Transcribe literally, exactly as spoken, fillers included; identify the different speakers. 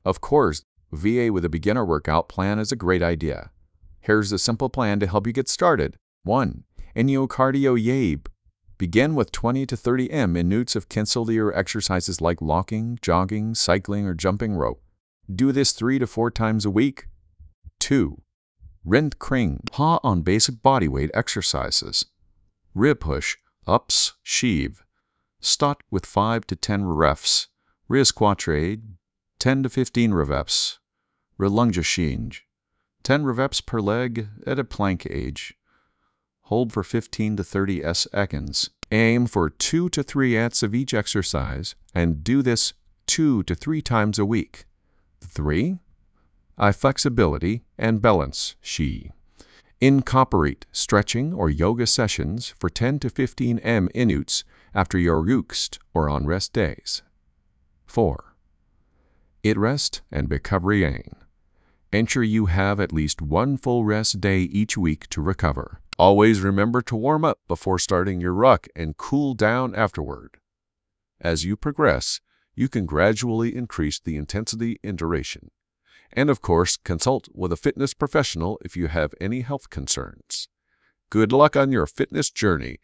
Speaker 1: Of course, V A with a beginner workout plan is a great idea. Here's a simple plan to help you get started. one. Enneocardio Yabe. Begin with twenty to thirty minutes of cancellier exercises like walking, jogging, cycling, or jumping rope. Do this three to four times a week. two. Rent Kring. Ha on basic bodyweight exercises. Rib push, ups, sheave. Start with five to ten reps. Rear squatre, ten to fifteen reps. Relungechinge, ten reps per leg at a plank age. Hold for fifteen to thirty seconds. Aim for two to three sets of each exercise and do this two to three times a week. three. I flexibility and balance she. Incorporate stretching or yoga sessions for ten to fifteen minutes after your rest or on rest days. four. Eat rest and recovery. Ensure you have at least one full rest day each week to recover. Always remember to warm up before starting your ruck and cool down afterward. As you progress, you can gradually increase the intensity and duration. And of course, consult with a fitness professional if you have any health concerns. Good luck on your fitness journey,